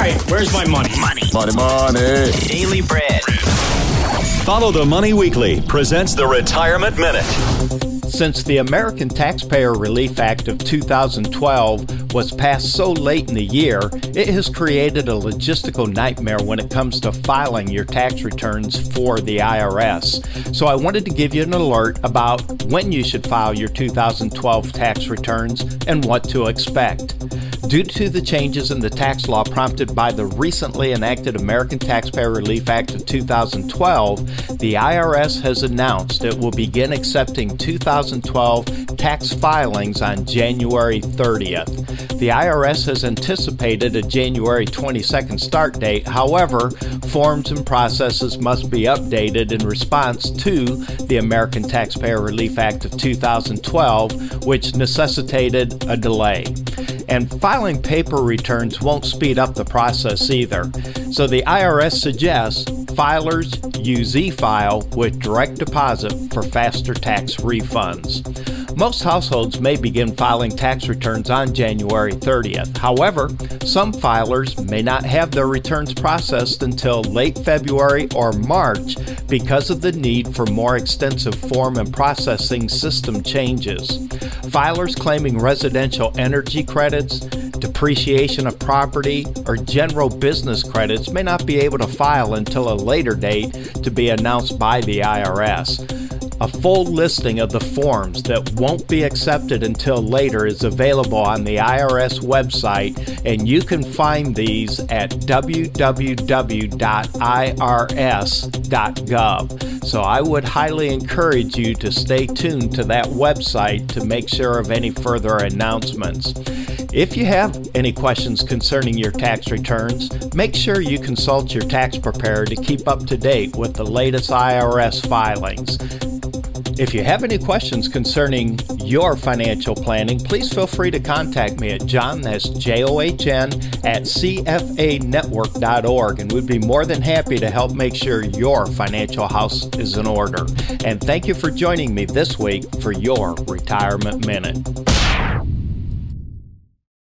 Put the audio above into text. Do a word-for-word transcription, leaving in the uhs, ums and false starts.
right, where's my money? Money. Money, money. Daily bread. Follow the Money Weekly presents the Retirement Minute. Since the American Taxpayer Relief Act of two thousand twelve was passed so late in the year, it has created a logistical nightmare when it comes to filing your tax returns for the I R S. So I wanted to give you an alert about when you should file your two thousand twelve tax returns and what to expect. Due to the changes in the tax law prompted by the recently enacted American Taxpayer Relief Act of two thousand twelve, the I R S has announced it will begin accepting two thousand twelve tax filings on January thirtieth. The I R S has anticipated a January twenty-second start date. However, forms and processes must be updated in response to the American Taxpayer Relief Act of two thousand twelve, which necessitated a delay. And filing paper returns won't speed up the process either. So the I R S suggests filers use e-file with direct deposit for faster tax refunds. Most households may begin filing tax returns on January thirtieth. However, some filers may not have their returns processed until late February or March because of the need for more extensive form and processing system changes. Filers claiming residential energy credits, depreciation of property, or general business credits may not be able to file until a later date to be announced by the I R S. A full listing of the forms that won't be accepted until later is available on the I R S website, and you can find these at w w w dot i r s dot gov. So I would highly encourage you to stay tuned to that website to make sure of any further announcements. If you have any questions concerning your tax returns, make sure you consult your tax preparer to keep up to date with the latest I R S filings. If you have any questions concerning your financial planning, please feel free to contact me at John, that's J O H N, at c f a network dot org, and we'd be more than happy to help make sure your financial house is in order. And thank you for joining me this week for your Retirement Minute.